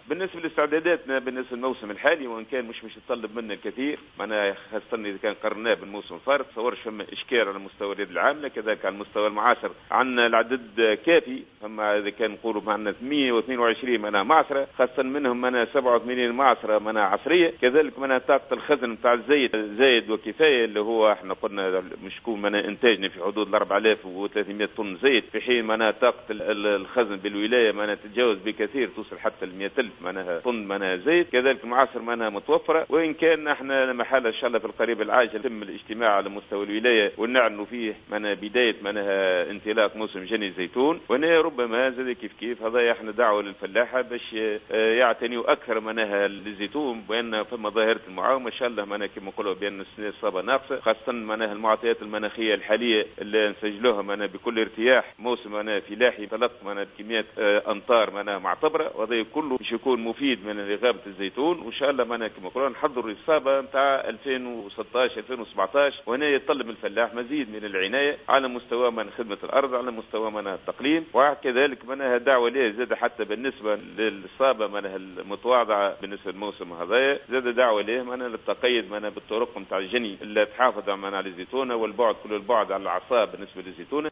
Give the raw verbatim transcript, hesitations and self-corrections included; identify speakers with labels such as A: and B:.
A: بالنسبه لاستعداداتنا بالنسبه للموسم الحالي، وان كان مش مش يتطلب منا الكثير، معناها خاصه اذا كان قارناه بالموسم الفارط، تصورش فما اشكال على مستوى الرياضه العامه، كذلك على المستوى المعاصر عندنا العدد كافي. فما اذا كان نقولوا معنا ثمانمئة واثنين وعشرين معناها معصره، خاصه منهم معناها سبعة وثمانين معصره معناها عصريه، كذلك معناها طاقه الخزن نتاع الزيت زايد وكفايه، اللي هو احنا قلنا مش يكون معناها انتاجنا في حدود أربعة آلاف وثلاثمئة طن زيت، في حين معناها طاقه الخزن بالولايه معناها تتجاوز بكثير، توصل حتى ل مئة ألف معناها طن معناها زيت، كذلك المعاصر معناها متوفره. وان كان احنا محال ان شاء الله في القريب العاجل يتم الاجتماع على مستوى الولايه ونعلنوا فيه معناها بدايه معناها انطلاق موسم جني الزيتون، وهنا ربما زاد كيف كيف هذا احنا دعوه للفلاحه باش يعتنيوا اكثر معناها للزيتون، بان فما ظاهره المعاومه ان شاء الله معناها كما نقولوا بان السنه الصابه ناقصه، خاصه معناها المعطيات المناخيه الحاليه اللي نسجلوها معناها بكل ارتياح، موسم معناها فلاحي طلق معناها كميات امطار معناها معتبره، وهذا كله باش يكون مفيد من لغابه الزيتون، وان شاء الله معناها كما نقولوا نحضروا الاصابه نتاع ألفين وستة عشر ألفين وسبعة عشر، وهنا يتطلب الفلاح مزيد من العنايه على مستوى من خدمه الارض، على مستوى من التقليم، وكذلك منها دعوه ليه زاد حتى بالنسبه للاصابه منها المتواضعه بالنسبه للموسم هذايا، زاد دعوه ليه منها للتقيد منها بالطرق نتاع الجني اللي تحافظ منها على الزيتونه، والبعد كل البعد على الاعصاب بالنسبه للزيتونه.